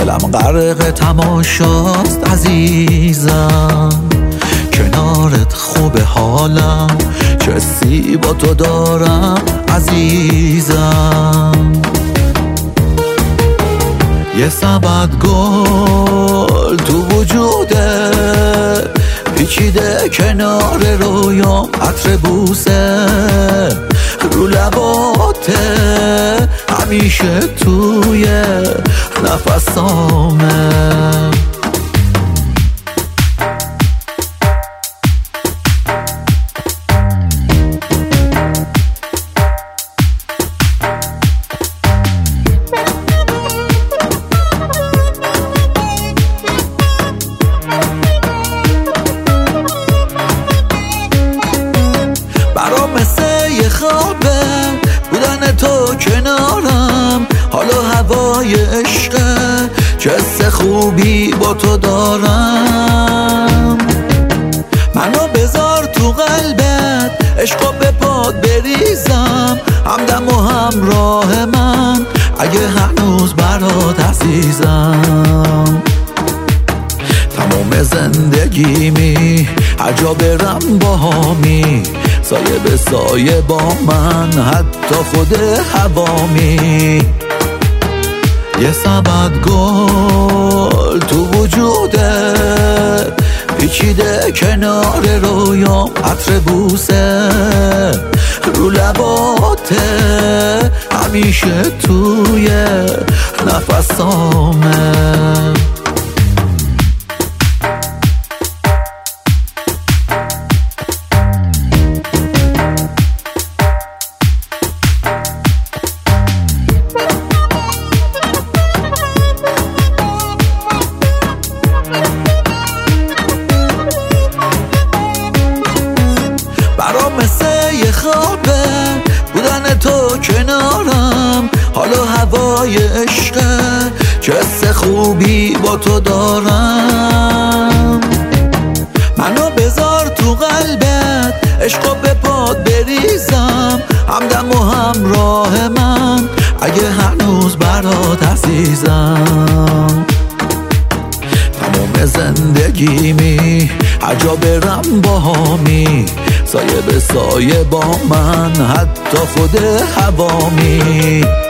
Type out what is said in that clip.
دلم غرق تماشاست عزیزم، کنارت خوب حالم، چه حسی با تو دارم عزیزم. یه سبد گل تو وجوده پیچیده کنار رویام، عطر بوسه رو لباته همیشه توی نفسامه. برام مثل یه خوابه بودن تو کنارم، حالا هوای عشقه چه حس خوبی با تو دارم. منو بذار تو قلبت، عشقا به پاد بریزم، همدم و همراه من اگه هنوز برات عزیزم. تمام زندگیمی هر جا برم باهامی، سایه به سایه با من حتی خود هوامی. یه سبد گل تو وجوده پیچیده کنار رویام، عطر بوسه رو لباته همیشه توی نفسامه. برام مثل یه خوابه بودن تو کنارم، حالا هوای عشقه چه حس خوبی با تو دارم. منو بذار تو قلبت، عشقا به پاد بریزم، همدم و همراه من اگه هنوز برات عزیزم. تمام زندگیمی هر جا برم باهامی، سایه به سایه با من حتی خود هوامی.